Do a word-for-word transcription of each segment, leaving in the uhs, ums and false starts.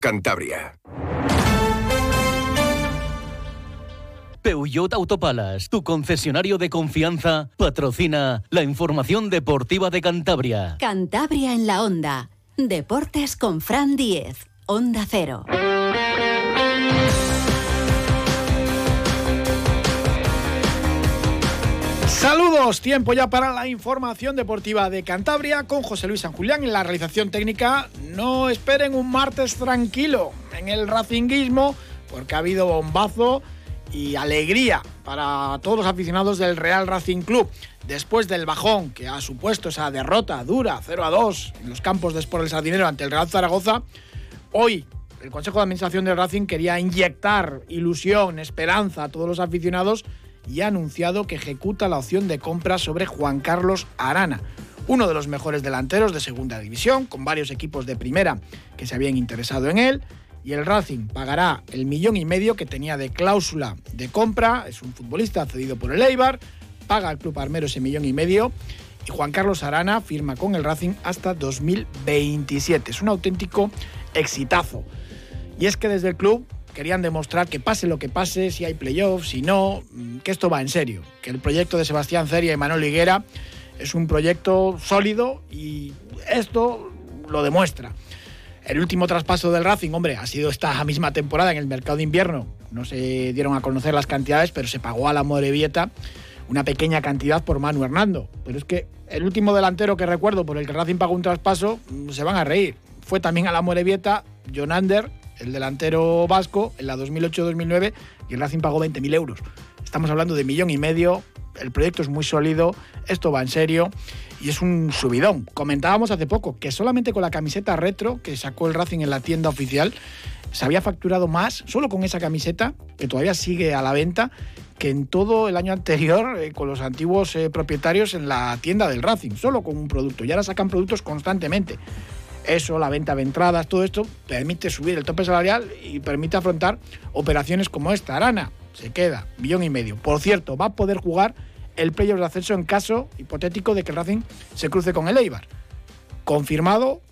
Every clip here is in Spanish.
Cantabria. Peugeot Autopalas, tu concesionario de confianza, patrocina la información deportiva de Cantabria. Cantabria en la Onda. Deportes con Fran Díez. Onda Cero. Saludos, tiempo ya para la información deportiva de Cantabria con José Luis San Julián en la realización técnica. No esperen un martes tranquilo en el racinguismo porque ha habido bombazo y alegría para todos los aficionados del Real Racing Club. Después del bajón que ha supuesto esa derrota dura cero a dos en los campos de Sport El Sardinero ante el Real Zaragoza, hoy el Consejo de Administración del Racing quería inyectar ilusión, esperanza a todos los aficionados y ha anunciado que ejecuta la opción de compra sobre Juan Carlos Arana, uno de los mejores delanteros de segunda división, con varios equipos de primera que se habían interesado en él. Y el Racing pagará el millón y medio que tenía de cláusula de compra. Es un futbolista cedido por el Eibar, paga al club armero ese millón y medio y Juan Carlos Arana firma con el Racing hasta dos mil veintisiete. Es un auténtico exitazo. Y es que desde el club querían demostrar que pase lo que pase, si hay playoffs, si no, que esto va en serio, que el proyecto de Sebastián Ceria y Manuel Higuera es un proyecto sólido y esto lo demuestra. El último traspaso del Racing, hombre, ha sido esta misma temporada en el mercado de invierno. No se dieron a conocer las cantidades, pero se pagó a la Amorebieta una pequeña cantidad por Manu Hernando. Pero es que el último delantero que recuerdo por el que el Racing pagó un traspaso, se van a reír. Fue también a la Amorebieta, John Ander, el delantero vasco, en la dos mil ocho dos mil nueve, y el Racing pagó veinte mil euros. Estamos hablando de millón y medio. El proyecto es muy sólido, esto va en serio y es un subidón. Comentábamos hace poco que solamente con la camiseta retro que sacó el Racing en la tienda oficial se había facturado más, solo con esa camiseta, que todavía sigue a la venta, que en todo el año anterior eh, con los antiguos eh, propietarios en la tienda del Racing, solo con un producto. Y ahora sacan productos constantemente. Eso, la venta de entradas, todo esto permite subir el tope salarial y permite afrontar operaciones como esta. Arana se queda, millón y medio. Por cierto, va a poder jugar el playoff de ascenso en caso hipotético de que el Racing se cruce con el Eibar. Confirmado,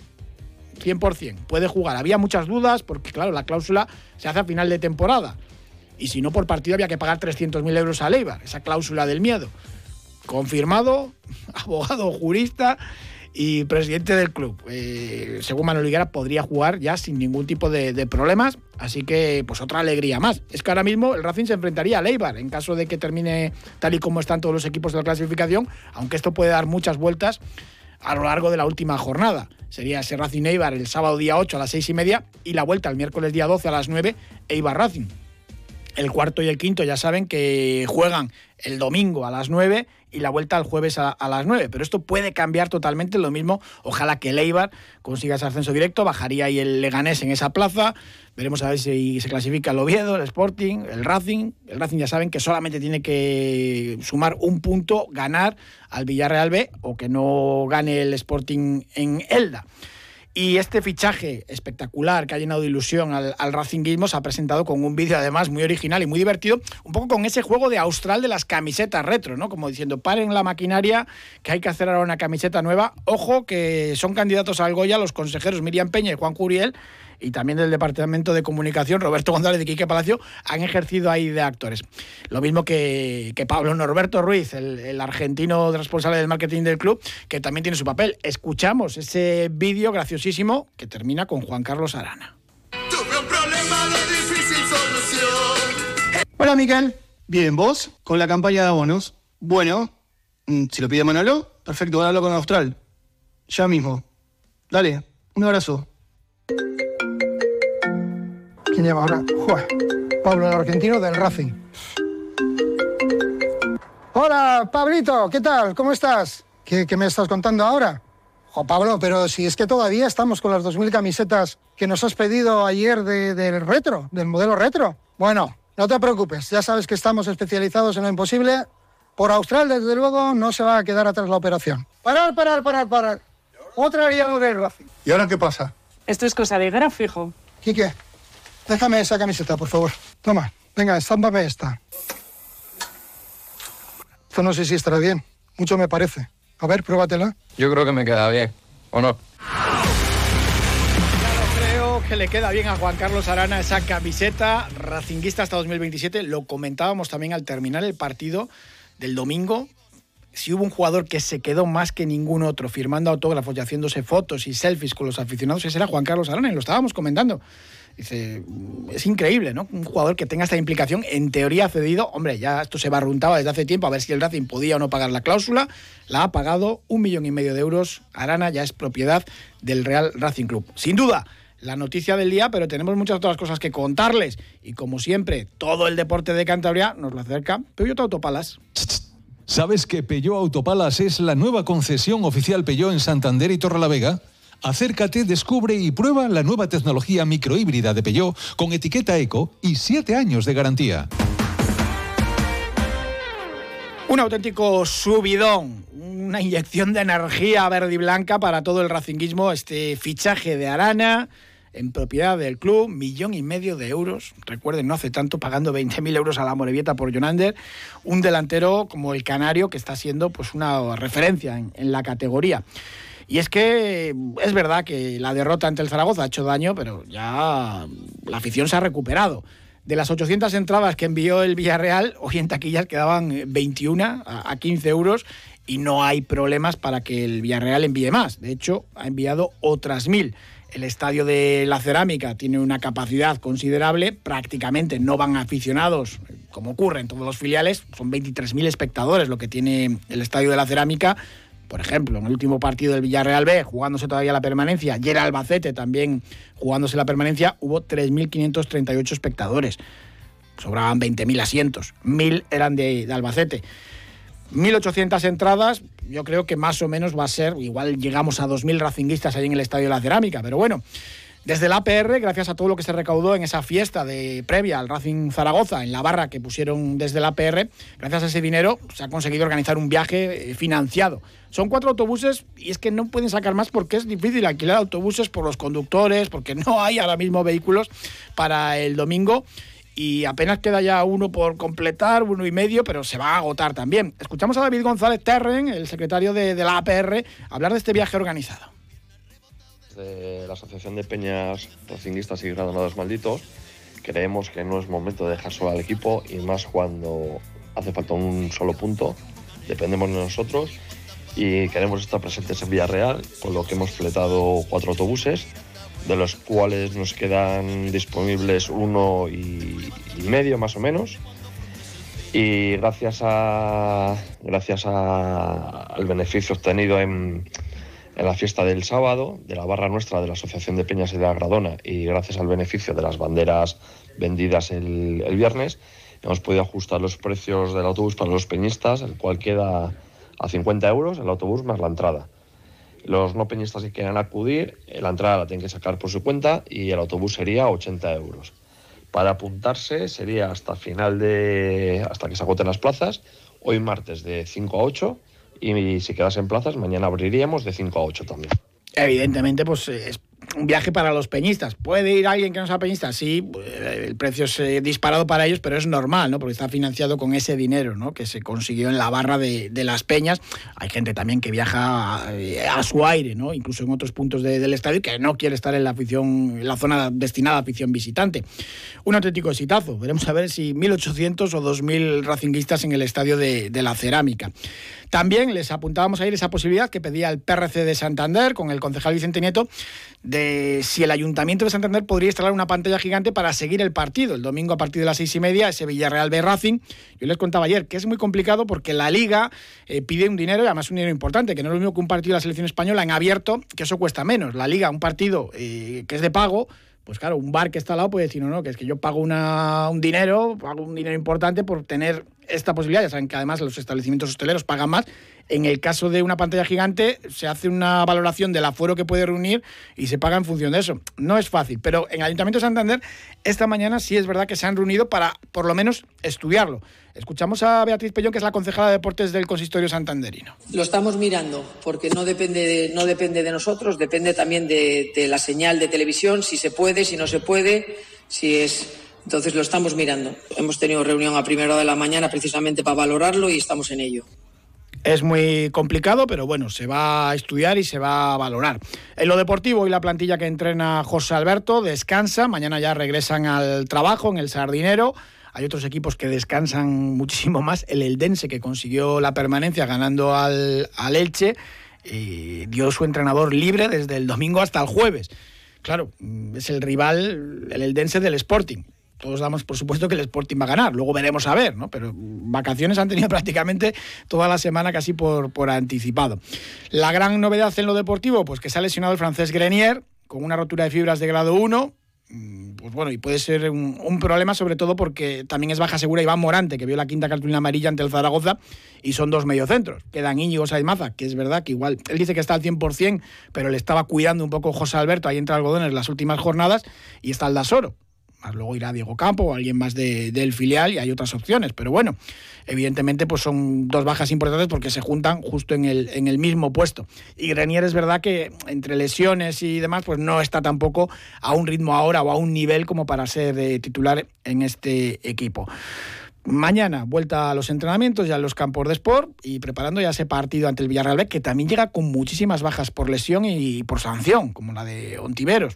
cien por ciento. Puede jugar. Había muchas dudas porque, claro, la cláusula se hace a final de temporada. Y si no, por partido había que pagar trescientos mil euros al Eibar. Esa cláusula del miedo. Confirmado, abogado, jurista y presidente del club. Eh, según Manuel Higuera, podría jugar ya sin ningún tipo de, de problemas, así que pues otra alegría más. Es que ahora mismo el Racing se enfrentaría al Eibar en caso de que termine tal y como están todos los equipos de la clasificación, aunque esto puede dar muchas vueltas a lo largo de la última jornada. Sería ese Racing Eibar el sábado día ocho a las seis y media y la vuelta el miércoles día doce a las nueve, Eibar Racing. El cuarto y el quinto ya saben que juegan el domingo a las nueve y la vuelta el jueves a, a las nueve. Pero esto puede cambiar totalmente. Lo mismo, ojalá que el Eibar consiga ese ascenso directo. Bajaría ahí el Leganés en esa plaza. Veremos a ver si se clasifica el Oviedo, el Sporting, el Racing. El Racing ya saben que solamente tiene que sumar un punto, ganar al Villarreal B o que no gane el Sporting en Elda. Y este fichaje espectacular que ha llenado de ilusión al, al racinguismo se ha presentado con un vídeo además muy original y muy divertido, un poco con ese juego de Austral de las camisetas retro, ¿no? Como diciendo, paren la maquinaria, que hay que hacer ahora una camiseta nueva. Ojo que son candidatos al Goya los consejeros Miriam Peña y Juan Curiel, y también del Departamento de Comunicación, Roberto González y Quique Palacio, han ejercido ahí de actores. Lo mismo que, que Pablo Norberto Ruiz, el, el argentino responsable del marketing del club, que también tiene su papel. Escuchamos ese vídeo graciosísimo que termina con Juan Carlos Arana. Tuve un problema de difícil solución. Hola, Miquel. Bien, ¿vos? Con la campaña de abonos. Bueno, si lo pide Manolo, perfecto, voy a hablar con Austral. Ya mismo. Dale, un abrazo. ¿Quién llama ahora? Joder, Pablo, el argentino del Racing. Hola, Pablito, ¿qué tal? ¿Cómo estás? ¿Qué, qué me estás contando ahora? Jo, Pablo, pero si es que todavía estamos con las dos mil camisetas que nos has pedido ayer de, del retro, del modelo retro. Bueno, no te preocupes, ya sabes que estamos especializados en lo imposible. Por Austral, desde luego, no se va a quedar atrás la operación. Parar, parar, parar, parar. Otra aliado del Racing. ¿Y ahora qué pasa? Esto es cosa de gráfico. Quique, déjame esa camiseta, por favor. Toma, venga, estámpame esta. Esto no sé si estará bien. Mucho me parece. A ver, pruébatela. Yo creo que me queda bien, ¿o no? Creo que le queda bien a Juan Carlos Arana esa camiseta racinguista hasta dos mil veintisiete. Lo comentábamos también al terminar el partido del domingo. Si hubo un jugador que se quedó más que ningún otro firmando autógrafos y haciéndose fotos y selfies con los aficionados, ese era Juan Carlos Arana, y lo estábamos comentando. Dice, es increíble, ¿no? Un jugador que tenga esta implicación, en teoría cedido. Hombre, ya esto se barruntaba desde hace tiempo a ver si el Racing podía o no pagar la cláusula. La ha pagado un millón y medio de euros. Arana ya es propiedad del Real Racing Club. Sin duda, la noticia del día, pero tenemos muchas otras cosas que contarles. Y como siempre, todo el deporte de Cantabria nos lo acerca Peugeot Autopalas. ¿Sabes que Peugeot Autopalas es la nueva concesión oficial Peugeot en Santander y Torrelavega? Acércate, descubre y prueba la nueva tecnología microhíbrida de Peugeot con etiqueta Eco y siete años de garantía. Un auténtico subidón, una inyección de energía verde y blanca para todo el racinguismo, este fichaje de Arana en propiedad del club, millón y medio de euros. Recuerden, no hace tanto, pagando veinte mil euros a la Morevieta por Jonander, un delantero como el Canario que está siendo pues una referencia en, en la categoría. Y es que es verdad que la derrota ante el Zaragoza ha hecho daño, pero ya la afición se ha recuperado. De las ochocientas entradas que envió el Villarreal, hoy en taquillas quedaban veintiuna a quince euros y no hay problemas para que el Villarreal envíe más. De hecho, ha enviado otras mil. El estadio de la Cerámica tiene una capacidad considerable, prácticamente no van aficionados, como ocurre en todos los filiales, son veintitrés mil espectadores lo que tiene el estadio de la Cerámica. Por ejemplo, en el último partido del Villarreal B, jugándose todavía la permanencia, y era Albacete también jugándose la permanencia, hubo tres mil quinientos treinta y ocho espectadores. Sobraban veinte mil asientos, mil eran de, de Albacete. mil ochocientas entradas, yo creo que más o menos va a ser, igual llegamos a dos mil racinguistas ahí en el Estadio de la Cerámica, pero bueno, desde la A P R, gracias a todo lo que se recaudó en esa fiesta de previa al Racing Zaragoza, en la barra que pusieron desde la A P R, gracias a ese dinero se ha conseguido organizar un viaje financiado. Son cuatro autobuses y es que no pueden sacar más porque es difícil alquilar autobuses por los conductores, porque no hay ahora mismo vehículos para el domingo. Y apenas queda ya uno por completar, uno y medio, pero se va a agotar también. Escuchamos a David González Terren, el secretario de, de la A P R, hablar de este viaje organizado. De la Asociación de Peñas Racinguistas y Gradonados Malditos, creemos que no es momento de dejar solo al equipo, y más cuando hace falta un solo punto. Dependemos de nosotros y queremos estar presentes en Villarreal, con lo que hemos fletado cuatro autobuses, de los cuales nos quedan disponibles uno y, y medio más o menos, y gracias a gracias a, al beneficio obtenido en, en la fiesta del sábado de la barra nuestra de la Asociación de Peñas y de la Gradona, y gracias al beneficio de las banderas vendidas el, el viernes, hemos podido ajustar los precios del autobús para los peñistas, el cual queda a cincuenta euros el autobús más la entrada. Los no peñistas que quieran acudir, la entrada la tienen que sacar por su cuenta y el autobús sería ochenta euros. Para apuntarse sería hasta final de hasta que se agoten las plazas, hoy martes de cinco a ocho, y si quedas en plazas mañana abriríamos de cinco a ocho también. Evidentemente, pues es un viaje para los peñistas. ¿Puede ir alguien que no sea peñista? Sí, el precio es eh, disparado para ellos, pero es normal, ¿no? Porque está financiado con ese dinero, ¿no?, que se consiguió en la barra de, de las peñas. Hay gente también que viaja a, a su aire, ¿no?, incluso en otros puntos de, del estadio, que no quiere estar en la afición, en la zona destinada a afición visitante. Un auténtico exitazo. Veremos a ver si mil ochocientos o dos mil racinguistas en el estadio de, de la Cerámica. También les apuntábamos ayer esa posibilidad que pedía el P R C de Santander con el concejal Vicente Nieto, de si el Ayuntamiento de Santander podría instalar una pantalla gigante para seguir el partido el domingo a partir de las seis y media, ese Villarreal B Racing. Yo les contaba ayer que es muy complicado porque la Liga eh, pide un dinero, y además un dinero importante, que no es lo mismo que un partido de la selección española en abierto, que eso cuesta menos. La Liga, un partido eh, que es de pago, pues claro, un bar que está al lado puede decir, no, no, que es que yo pago una, un dinero, pago un dinero importante por tener esta posibilidad. Ya saben que además los establecimientos hosteleros pagan más. En el caso de una pantalla gigante se hace una valoración del aforo que puede reunir y se paga en función de eso. No es fácil, pero en el Ayuntamiento de Santander esta mañana sí es verdad que se han reunido para por lo menos estudiarlo. Escuchamos a Beatriz Pellón, que es la concejala de Deportes del Consistorio santanderino. Lo estamos mirando porque no depende de, no depende de nosotros, depende también de, de la señal de televisión, si se puede, si no se puede, si es... Entonces lo estamos mirando. Hemos tenido reunión a primera hora de la mañana precisamente para valorarlo y estamos en ello. Es muy complicado, pero bueno, se va a estudiar y se va a valorar. En lo deportivo, y la plantilla que entrena José Alberto descansa, mañana ya regresan al trabajo en el Sardinero. Hay otros equipos que descansan muchísimo más. El Eldense, que consiguió la permanencia ganando al, al Elche, eh, dio su entrenador libre desde el domingo hasta el jueves. Claro, es el rival, el Eldense, del Sporting. Todos damos por supuesto que el Sporting va a ganar, luego veremos a ver, ¿no? Pero vacaciones han tenido prácticamente toda la semana casi por, por anticipado. La gran novedad en lo deportivo, pues que se ha lesionado el francés Grenier con una rotura de fibras de grado uno. Pues bueno, y puede ser un, un problema, sobre todo porque también es baja segura Iván Morante, que vio la quinta cartulina amarilla ante el Zaragoza, y son dos mediocentros. Quedan Íñigo Saizmaza, que es verdad que igual, él dice que está al cien por ciento, pero le estaba cuidando un poco José Alberto ahí entre algodones las últimas jornadas, y está el Dasoro. Luego irá Diego Campo o alguien más de, del filial, y hay otras opciones, pero bueno, evidentemente pues son dos bajas importantes porque se juntan justo en el, en el mismo puesto. Y Grenier es verdad que entre lesiones y demás pues no está tampoco a un ritmo ahora o a un nivel como para ser eh, titular en este equipo. Mañana vuelta a los entrenamientos, ya en los campos de Sport, y preparando ya ese partido ante el Villarreal B, que también llega con muchísimas bajas por lesión y por sanción, como la de Ontiveros.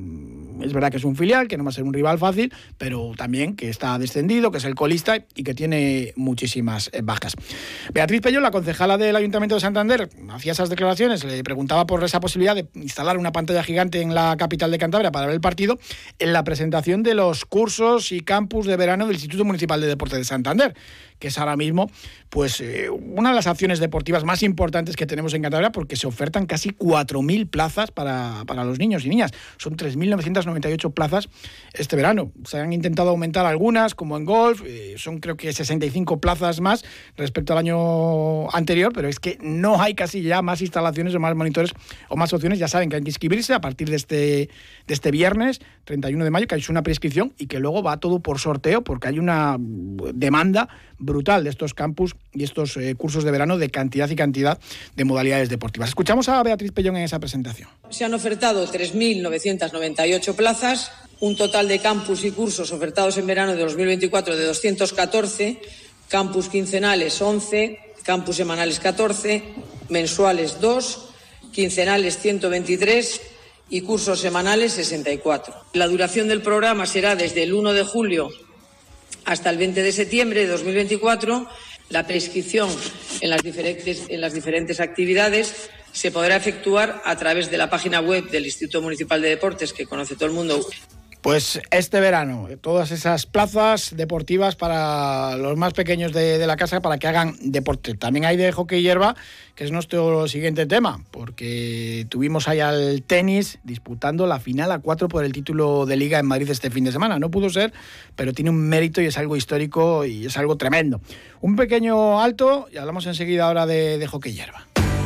Es verdad que es un filial, que no va a ser un rival fácil, pero también que está descendido, que es el colista y que tiene muchísimas bajas. Beatriz Pellón, la concejala del Ayuntamiento de Santander, hacía esas declaraciones, le preguntaba por esa posibilidad de instalar una pantalla gigante en la capital de Cantabria para ver el partido en la presentación de los cursos y campus de verano del Instituto Municipal de Deporte de Santander, que es ahora mismo pues eh, una de las acciones deportivas más importantes que tenemos en Cantabria, porque se ofertan casi cuatro mil plazas para, para los niños y niñas. Son tres mil novecientas noventa y ocho plazas este verano. Se han intentado aumentar algunas, como en golf, eh, son creo que sesenta y cinco plazas más respecto al año anterior, pero es que no hay casi ya más instalaciones o más monitores o más opciones. Ya saben que hay que inscribirse a partir de este, de este viernes treinta y uno de mayo, que hay una prescripción y que luego va todo por sorteo, porque hay una demanda brutal de estos campus y estos eh, cursos de verano de cantidad y cantidad de modalidades deportivas. Escuchamos a Beatriz Pellón en esa presentación. Se han ofertado tres mil novecientas noventa y ocho plazas, un total de campus y cursos ofertados en verano de dos mil veinticuatro de doscientos catorce, campus quincenales once, campus semanales catorce, mensuales dos, quincenales ciento veintitrés y cursos semanales sesenta y cuatro. La duración del programa será desde el uno de julio hasta el veinte de septiembre de dos mil veinticuatro. La prescripción en las diferentes, en las diferentes actividades se podrá efectuar a través de la página web del Instituto Municipal de Deportes, que conoce todo el mundo. Pues este verano, todas esas plazas deportivas para los más pequeños de, de la casa para que hagan deporte. También hay de hockey hierba, que es nuestro siguiente tema, porque tuvimos ahí al tenis disputando la final a cuatro por el título de Liga en Madrid este fin de semana. No pudo ser, pero tiene un mérito y es algo histórico y es algo tremendo. Un pequeño alto y hablamos enseguida ahora de, de hockey hierba.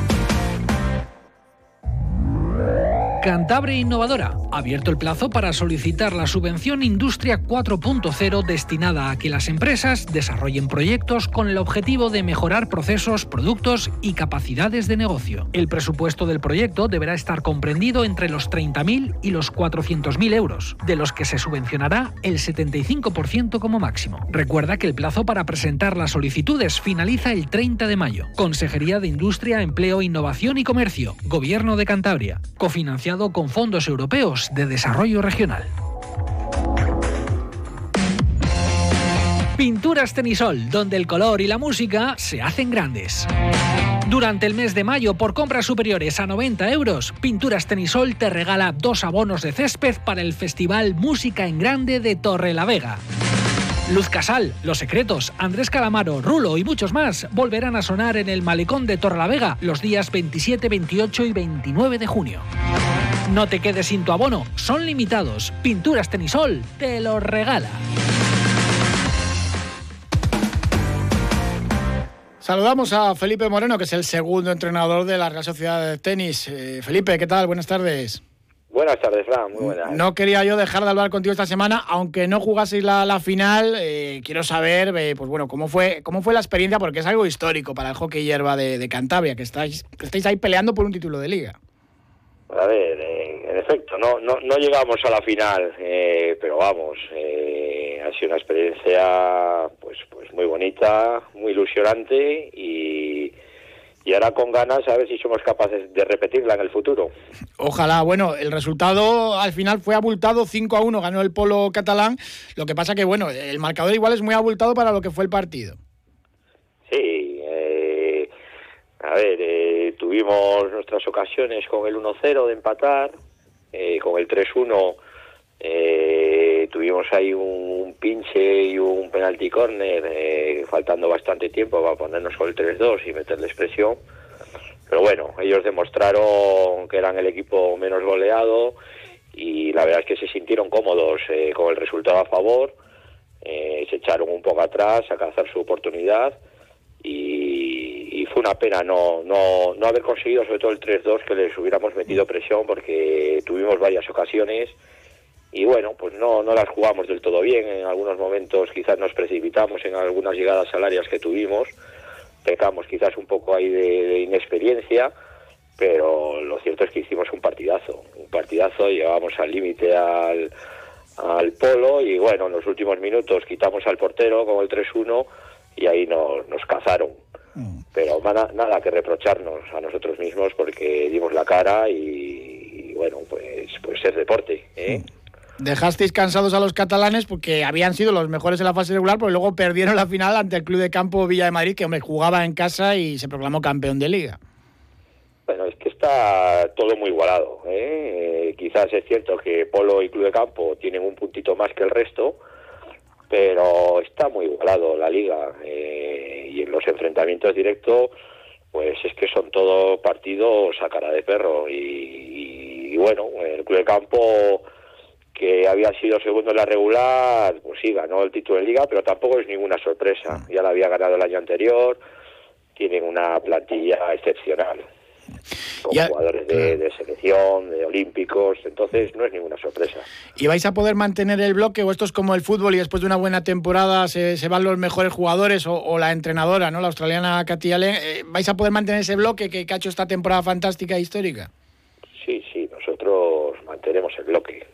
Cantabria Innovadora. Ha abierto el plazo para solicitar la subvención Industria cuatro punto cero destinada a que las empresas desarrollen proyectos con el objetivo de mejorar procesos, productos y capacidades de negocio. El presupuesto del proyecto deberá estar comprendido entre los treinta mil y los cuatrocientos mil euros, de los que se subvencionará el setenta y cinco por ciento como máximo. Recuerda que el plazo para presentar las solicitudes finaliza el treinta de mayo. Consejería de Industria, Empleo, Innovación y Comercio, Gobierno de Cantabria. Cofinanciado con fondos europeos de desarrollo regional. Pinturas Tenisol, donde el color y la música se hacen grandes. Durante el mes de mayo, por compras superiores a noventa euros, Pinturas Tenisol te regala dos abonos de césped para el Festival Música en Grande de Torrelavega. Luz Casal, Los Secretos, Andrés Calamaro, Rulo y muchos más volverán a sonar en el Malecón de Torrelavega los días veintisiete, veintiocho y veintinueve de junio. No te quedes sin tu abono, son limitados. Pinturas Tenisol te lo regala. Saludamos a Felipe Moreno, que es el segundo entrenador de la Real Sociedad de Tenis. Eh, Felipe, ¿qué tal? Buenas tardes. Buenas tardes, Fran, muy buenas. No quería yo dejar de hablar contigo esta semana, aunque no jugaseis la, la final. Eh, quiero saber, eh, pues bueno, cómo fue cómo fue la experiencia, porque es algo histórico para el hockey hierba de, de Cantabria, que estáis, que estáis ahí peleando por un título de liga. A ver, eh, en efecto, no, no, no llegamos a la final, eh, pero vamos, eh, ha sido una experiencia pues, pues muy bonita, muy ilusionante y, y ahora con ganas a ver si somos capaces de repetirla en el futuro. Ojalá. Bueno, el resultado al final fue abultado, cinco a uno ganó el polo catalán, lo que pasa que, bueno, el marcador igual es muy abultado para lo que fue el partido. Sí, eh, a ver, eh, tuvimos nuestras ocasiones con el uno cero de empatar, eh, con el tres uno eh, tuvimos ahí un pinche y un penalti córner, eh, faltando bastante tiempo para ponernos con el tres dos y meterles presión. Pero bueno, ellos demostraron que eran el equipo menos goleado y la verdad es que se sintieron cómodos eh, con el resultado a favor, eh, se echaron un poco atrás a cazar su oportunidad y, y fue una pena no, no, no haber conseguido sobre todo el tres dos, que les hubiéramos metido presión porque tuvimos varias ocasiones y bueno, pues no, no las jugamos del todo bien. En algunos momentos quizás nos precipitamos en algunas llegadas al área que tuvimos, pecamos quizás un poco ahí de, de inexperiencia, pero lo cierto es que hicimos un partidazo, un partidazo, llegábamos al límite al, al polo y bueno, en los últimos minutos quitamos al portero con el tres uno y ahí nos, nos cazaron. Pero nada, nada que reprocharnos a nosotros mismos porque dimos la cara y, y bueno, pues, pues es deporte, ¿eh? Dejasteis cansados a los catalanes porque habían sido los mejores en la fase regular, pero luego perdieron la final ante el Club de Campo Villa de Madrid, que hombre, jugaba en casa y se proclamó campeón de Liga. Bueno, es que está todo muy igualado, ¿eh? Eh, quizás es cierto que Polo y Club de Campo tienen un puntito más que el resto, pero está muy igualado la Liga, eh, y en los enfrentamientos directos pues es que son todos partidos a cara de perro y, y, y bueno, el Club de Campo, que había sido segundo en la regular, pues sí, ganó el título de Liga, pero tampoco es ninguna sorpresa. Ya la había ganado el año anterior, tienen una plantilla excepcional, con ya, jugadores de, de selección, de olímpicos, entonces no es ninguna sorpresa. ¿Y vais a poder mantener el bloque o esto es como el fútbol y después de una buena temporada se, se van los mejores jugadores o, o la entrenadora, ¿no? La australiana Katy Allen, eh, ¿vais a poder mantener ese bloque que, que ha hecho esta temporada fantástica e histórica? Sí, sí, nosotros mantenemos el bloque.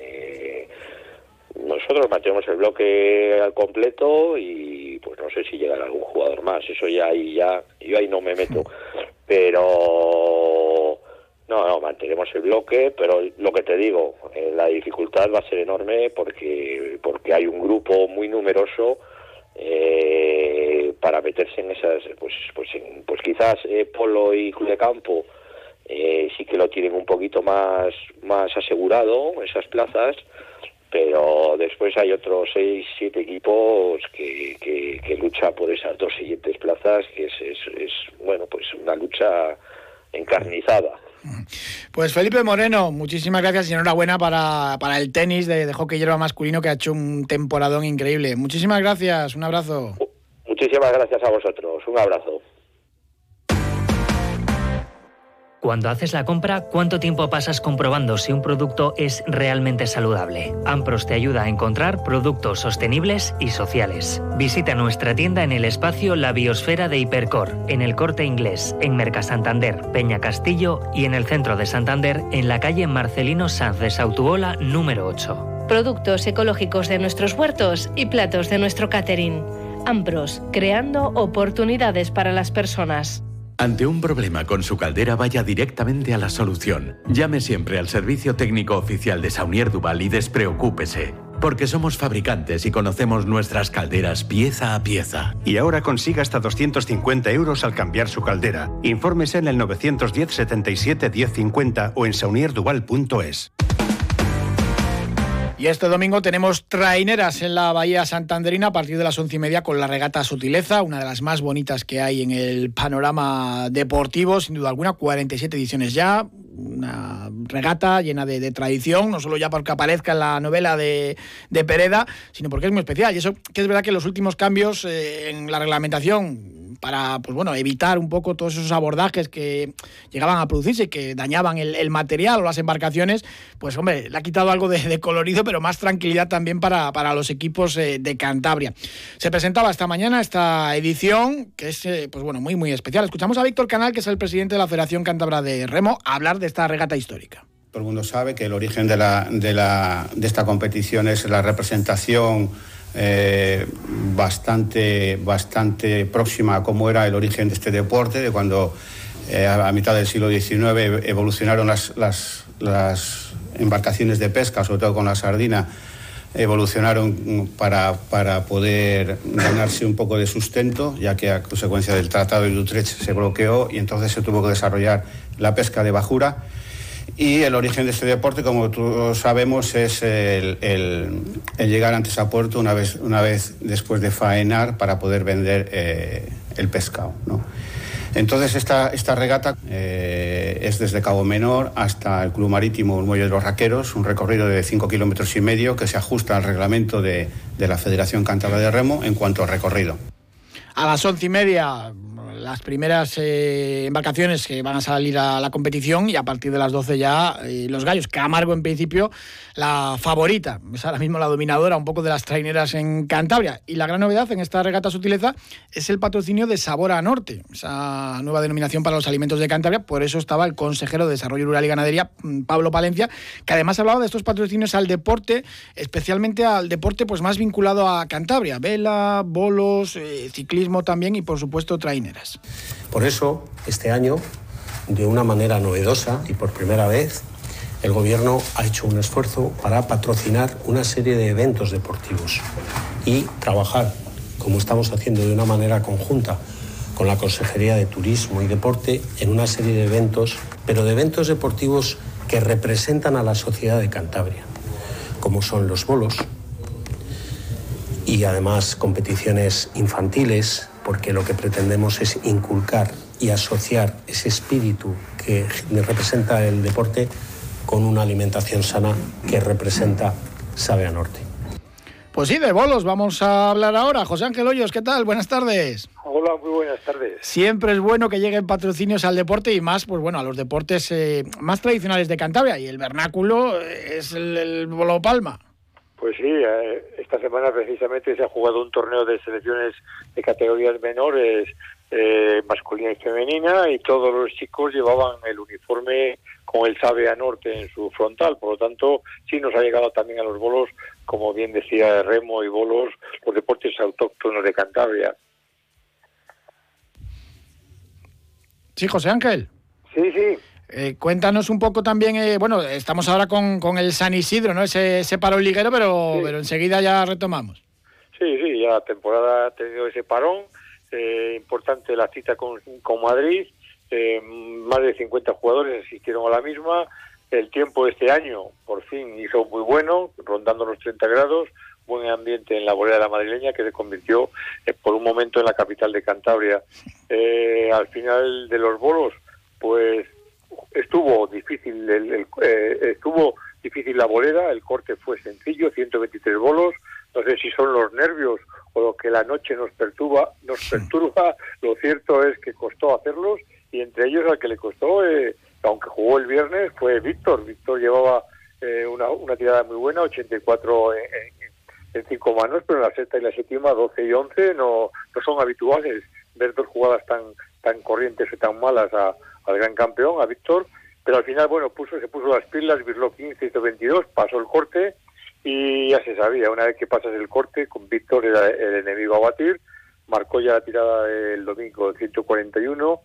Nosotros mantenemos el bloque al completo y pues no sé si llegará algún jugador más, eso ya ahí ya yo ahí no me meto, pero no, no, mantenemos el bloque, pero lo que te digo, eh, la dificultad va a ser enorme porque porque hay un grupo muy numeroso eh, para meterse en esas, pues pues en, pues quizás eh, Polo y Club de Campo eh, sí que lo tienen un poquito más más asegurado esas plazas, pero después hay otros seis, siete equipos que, que, que luchan por esas dos siguientes plazas, que es, es, es bueno, pues una lucha encarnizada. Pues Felipe Moreno, muchísimas gracias y enhorabuena para, para el tenis de, de hockey hierba masculino, que ha hecho un temporadón increíble. Muchísimas gracias, un abrazo. Muchísimas gracias a vosotros, un abrazo. Cuando haces la compra, ¿cuánto tiempo pasas comprobando si un producto es realmente saludable? Ampros te ayuda a encontrar productos sostenibles y sociales. Visita nuestra tienda en el espacio La Biosfera de Hipercor, en el Corte Inglés, en Mercasantander, Peña Castillo y en el centro de Santander, en la calle Marcelino Sanz de Sautuola, número ocho. Productos ecológicos de nuestros huertos y platos de nuestro catering. Ampros, creando oportunidades para las personas. Ante un problema con su caldera, vaya directamente a la solución. Llame siempre al servicio técnico oficial de Saunier Duval y despreocúpese, porque somos fabricantes y conocemos nuestras calderas pieza a pieza. Y ahora consiga hasta doscientos cincuenta euros al cambiar su caldera. Infórmese en el nueve uno cero, setenta y siete, diez cincuenta o en saunier duval punto es. Y este domingo tenemos traineras en la Bahía Santanderina a partir de las once y media con la regata Sutileza, una de las más bonitas que hay en el panorama deportivo, sin duda alguna, cuarenta y siete ediciones ya, una regata llena de, de tradición, no solo ya porque aparezca en la novela de, de Pereda, sino porque es muy especial. Y eso que es verdad que los últimos cambios eh, en la reglamentación para, pues bueno, evitar un poco todos esos abordajes que llegaban a producirse y que dañaban el, el material o las embarcaciones, pues hombre, le ha quitado algo de, de colorido, pero más tranquilidad también para, para los equipos eh, de Cantabria. Se presentaba esta mañana esta edición, que es eh, pues bueno, muy muy especial. Escuchamos a Víctor Canal, que es el presidente de la Federación Cántabra de Remo, hablar de esta regata histórica. Todo el mundo sabe que el origen de, la, de, la, de esta competición es la representación eh, bastante, bastante próxima a cómo era el origen de este deporte, de cuando eh, a mitad del siglo diecinueve evolucionaron las, las, las embarcaciones de pesca, sobre todo con la sardina, evolucionaron para, para poder ganarse un poco de sustento, ya que a consecuencia del Tratado de Utrecht se bloqueó y entonces se tuvo que desarrollar la pesca de bajura. Y el origen de este deporte, como todos sabemos, es el, el, el llegar antes a puerto una vez, una vez después de faenar para poder vender eh, el pescado, ¿no? Entonces esta, esta regata eh, es desde Cabo Menor hasta el Club Marítimo, el Muelle de los Raqueros, un recorrido de cinco kilómetros y medio que se ajusta al reglamento de, de la Federación Cántabra de Remo en cuanto al recorrido. A las once y media, las primeras eh, embarcaciones que van a salir a la competición, y a partir de las doce ya eh, los gallos. Camargo, en principio, la favorita, es ahora mismo la dominadora un poco de las traineras en Cantabria. Y la gran novedad en esta regata Sutileza es el patrocinio de Sabor a Norte, esa nueva denominación para los alimentos de Cantabria. Por eso estaba el consejero de Desarrollo Rural y Ganadería, Pablo Palencia, que además hablaba de estos patrocinios al deporte, especialmente al deporte pues más vinculado a Cantabria: vela, bolos, eh, ciclismo también, y por supuesto traineras. Por eso, este año, de una manera novedosa y por primera vez, el Gobierno ha hecho un esfuerzo para patrocinar una serie de eventos deportivos y trabajar, como estamos haciendo de una manera conjunta con la Consejería de Turismo y Deporte, en una serie de eventos, pero de eventos deportivos que representan a la sociedad de Cantabria, como son los bolos y además competiciones infantiles, porque lo que pretendemos es inculcar y asociar ese espíritu que representa el deporte con una alimentación sana que representa Sabe a Norte. Pues sí, de bolos vamos a hablar ahora. José Ángel Hoyos, ¿qué tal? Buenas tardes. Hola, muy buenas tardes. Siempre es bueno que lleguen patrocinios al deporte, y más, pues bueno, a los deportes eh, más tradicionales de Cantabria, y el vernáculo es el, el bolo palma. Pues sí, eh, esta semana precisamente se ha jugado un torneo de selecciones de categorías menores, eh, masculina y femenina, y todos los chicos llevaban el uniforme con el Sabe a Norte en su frontal. Por lo tanto, sí nos ha llegado también a los bolos, como bien decía, remo y bolos, los deportes autóctonos de Cantabria. Sí, José Ángel. Sí, sí. Eh, cuéntanos un poco también, eh, bueno, estamos ahora con, con el San Isidro, ¿no? Ese, ese parón liguero, pero, sí. pero enseguida ya retomamos. Sí, sí, ya la temporada ha tenido ese parón. Eh, importante la cita con, con Madrid. Eh, más de cincuenta jugadores asistieron a la misma. El tiempo de este año, por fin, hizo muy bueno, rondando los treinta grados. Buen ambiente en la bolera de la madrileña, que se convirtió eh, por un momento en la capital de Cantabria. Eh, al final de los bolos, pues estuvo difícil el, el, eh, estuvo difícil la bolera. El corte fue sencillo, ciento veintitrés bolos. No sé si son los nervios o lo que la noche nos perturba, nos perturba. Lo cierto es que costó hacerlos, y entre ellos al que le costó, eh, aunque jugó el viernes, fue Víctor. Víctor llevaba eh, una, una tirada muy buena, ochenta y cuatro en, en, en cinco manos, pero en la sexta y la séptima, doce y once, no, no son habituales ver dos jugadas tan, tan corrientes y tan malas a al gran campeón, a Víctor. Pero al final, bueno, puso se puso las pilas, virló quince, hizo veintidós, pasó el corte, y ya se sabía, una vez que pasas el corte, con Víctor era el enemigo a batir. Marcó ya la tirada del domingo ciento cuarenta y uno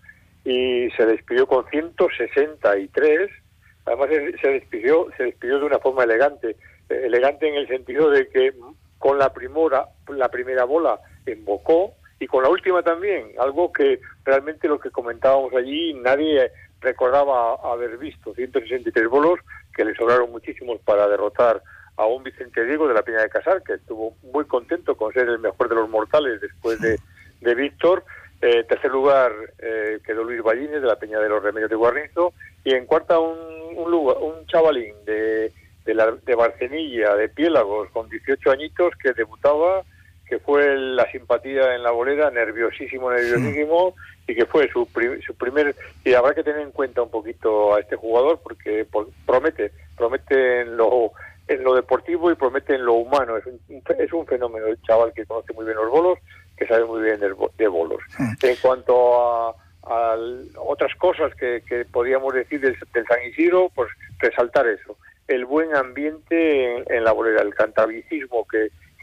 y se despidió con ciento sesenta y tres. Además se despidió, se despidió de una forma elegante, elegante en el sentido de que con la primera, la primera bola embocó, y con la última también, algo que realmente lo que comentábamos allí nadie recordaba haber visto. ciento sesenta y tres bolos, que le sobraron muchísimos para derrotar a un Vicente Diego de la Peña de Casar, que estuvo muy contento con ser el mejor de los mortales después de, de Víctor. Eh, tercer lugar eh, quedó Luis Ballines de la Peña de los Remedios de Guarnizo, y en cuarta un, un, lugar, un chavalín de, de, la, de Barcenilla, de Piélagos, con dieciocho añitos, que debutaba, que fue la simpatía en la bolera, nerviosísimo, nerviosísimo, sí. Y que fue su, prim, su primer... Y habrá que tener en cuenta un poquito a este jugador, porque por, promete, promete en lo, en lo deportivo y promete en lo humano. Es un, es un fenómeno el chaval, que conoce muy bien los bolos, que sabe muy bien de, de bolos. Sí. En cuanto a, a otras cosas que, que podríamos decir del, del San Isidro, pues resaltar eso, el buen ambiente en, en la bolera, el cantabricismo que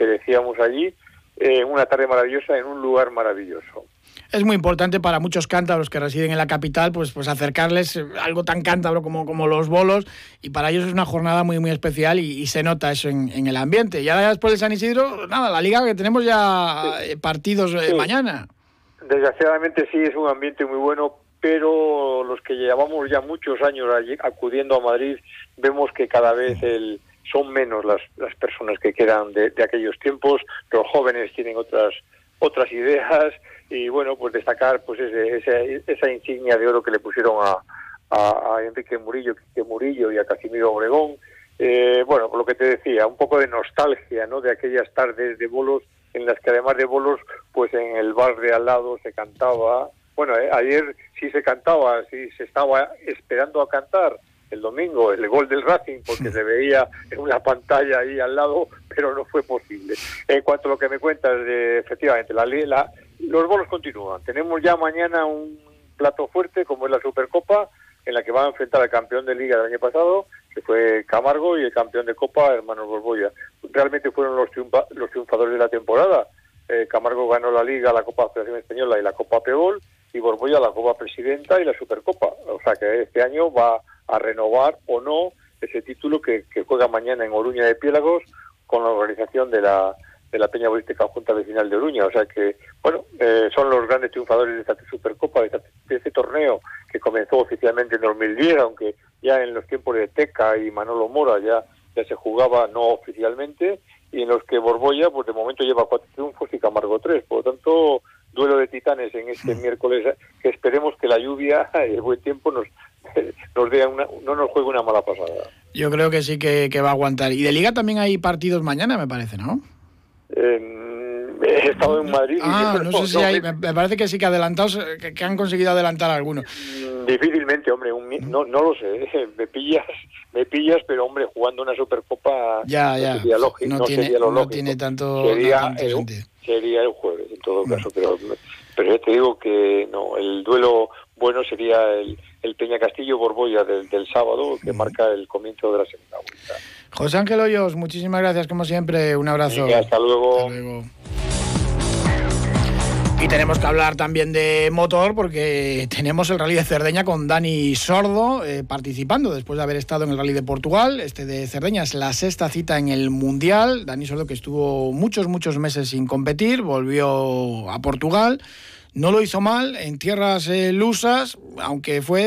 que decíamos allí, eh, una tarde maravillosa en un lugar maravilloso. Es muy importante para muchos cántabros que residen en la capital, pues, pues acercarles algo tan cántabro como, como los bolos, y para ellos es una jornada muy muy especial y, y se nota eso en, en el ambiente. Y ahora después de San Isidro, nada, la liga, que tenemos ya sí. partidos eh, sí. mañana. Desgraciadamente sí, es un ambiente muy bueno, pero los que llevamos ya muchos años allí, acudiendo a Madrid, vemos que cada vez el, son menos las, las personas que quedan de, de aquellos tiempos. Los jóvenes tienen otras otras ideas, y bueno, pues destacar pues ese, ese, esa insignia de oro que le pusieron a, a, a Enrique Murillo, Quique Murillo y a Casimiro Obregón. Eh, bueno, por lo que te decía, un poco de nostalgia, ¿no?, de aquellas tardes de bolos en las que además de bolos, pues en el bar de al lado se cantaba. Bueno, eh, ayer sí se cantaba, sí se estaba esperando a cantar el domingo el gol del Racing, porque se veía en una pantalla ahí al lado, pero no fue posible. En cuanto a lo que me cuentas, de, efectivamente, la, la, los bolos continúan. Tenemos ya mañana un plato fuerte, como es la Supercopa, en la que van a enfrentar al campeón de Liga del año pasado, que fue Camargo, y el campeón de Copa, Hermanos Borbolla. Realmente fueron los, triunfa, los triunfadores de la temporada. Eh, Camargo ganó la Liga, la Copa Federación Española y la Copa Pebol, y Borbolla la Copa Presidenta y la Supercopa. O sea que este año va a renovar o no ese título que, que juega mañana en Oruña de Piélagos con la organización de la de la Peña Bolística Junta Vecinal de Oruña. O sea que, bueno, eh, son los grandes triunfadores de esta Supercopa, de, esta, de este torneo que comenzó oficialmente en dos mil diez, aunque ya en los tiempos de Teca y Manolo Mora ya, ya se jugaba no oficialmente, y en los que Borbolla, pues de momento lleva cuatro triunfos y Camargo tres. Por lo tanto, duelo de titanes en este miércoles, que esperemos que la lluvia y el buen tiempo nos nos dé una, no nos juegue una mala pasada. Yo creo que sí que, que va a aguantar. Y de Liga también hay partidos mañana, me parece, ¿no? Eh, he estado en Madrid. Ah, y no, no sé si no, hay, me, me parece que sí que adelantados, que, que han conseguido adelantar algunos. Difícilmente, hombre, un, no, no lo sé, me pillas, me pillas, pero hombre, jugando una Supercopa ya, no ya. sería lógico, no, no tiene, sería lo no lógico. Tiene tanto, sería, no tanto el, sentido. Sería el jueves, en todo caso, pero, pero ya te digo que no, el duelo bueno sería el, el Peña Castillo Borbolla del, del sábado, que marca el comienzo de la segunda vuelta. José Ángel Hoyos, muchísimas gracias como siempre, un abrazo. Venga, hasta luego. Hasta luego. Y tenemos que hablar también de motor, porque tenemos el Rally de Cerdeña con Dani Sordo eh, participando después de haber estado en el Rally de Portugal. Este de Cerdeña es la sexta cita en el Mundial. Dani Sordo, que estuvo muchos, muchos meses sin competir, volvió a Portugal. No lo hizo mal en tierras eh, lusas, aunque fue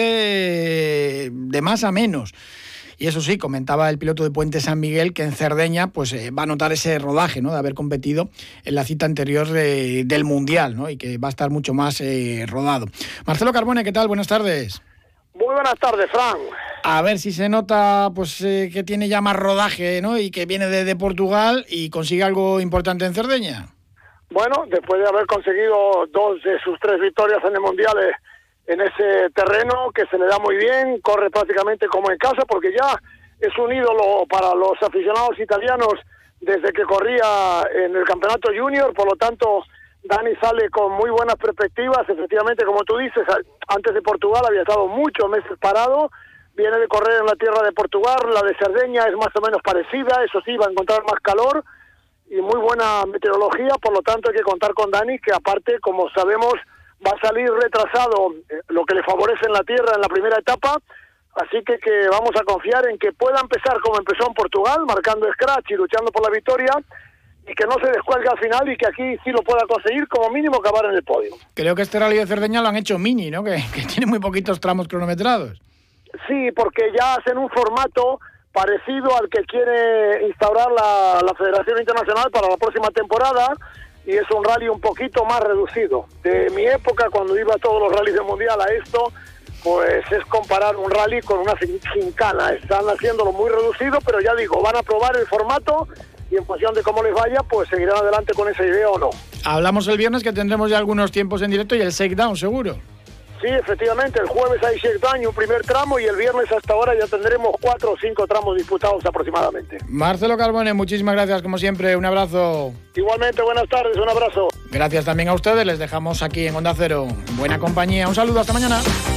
de, de más a menos. Y eso sí, comentaba el piloto de Puente San Miguel que en Cerdeña pues eh, va a notar ese rodaje, ¿no?, de haber competido en la cita anterior de, del Mundial, ¿no?, y que va a estar mucho más eh, rodado. Marcelo Carbone, ¿qué tal? Buenas tardes. Muy buenas tardes, Fran. A ver si se nota pues eh, que tiene ya más rodaje, ¿no?, y que viene de, de Portugal y consigue algo importante en Cerdeña. Bueno, después de haber conseguido dos de sus tres victorias en el Mundial eh, en ese terreno que se le da muy bien, corre prácticamente como en casa, porque ya es un ídolo para los aficionados italianos desde que corría en el campeonato junior. Por lo tanto, Dani sale con muy buenas perspectivas. Efectivamente, como tú dices, antes de Portugal había estado muchos meses parado, viene de correr en la tierra de Portugal, la de Cerdeña es más o menos parecida, eso sí, va a encontrar más calor y muy buena meteorología. Por lo tanto, hay que contar con Dani, que aparte, como sabemos, va a salir retrasado, eh, lo que le favorece en la tierra en la primera etapa, así que, que vamos a confiar en que pueda empezar como empezó en Portugal, marcando scratch y luchando por la victoria, y que no se descuelgue al final y que aquí sí lo pueda conseguir, como mínimo acabar en el podio. Creo que este Rally de Cerdeña lo han hecho mini, ¿no?, que, que tiene muy poquitos tramos cronometrados. Sí, porque ya hacen un formato parecido al que quiere instaurar la, la Federación Internacional para la próxima temporada, y es un rally un poquito más reducido. De mi época, cuando iba a todos los rallies del Mundial, a esto, pues es comparar un rally con una gincana. Están haciéndolo muy reducido, pero ya digo, van a probar el formato y en función de cómo les vaya, pues seguirán adelante con esa idea o no. Hablamos el viernes que tendremos ya algunos tiempos en directo y el shakedown, seguro. Sí, efectivamente, el jueves hay shakedown y un primer tramo, y el viernes hasta ahora ya tendremos cuatro o cinco tramos disputados aproximadamente. Marcelo Carbone, muchísimas gracias, como siempre, un abrazo. Igualmente, buenas tardes, un abrazo. Gracias también a ustedes, les dejamos aquí en Onda Cero. Buena compañía, un saludo, hasta mañana.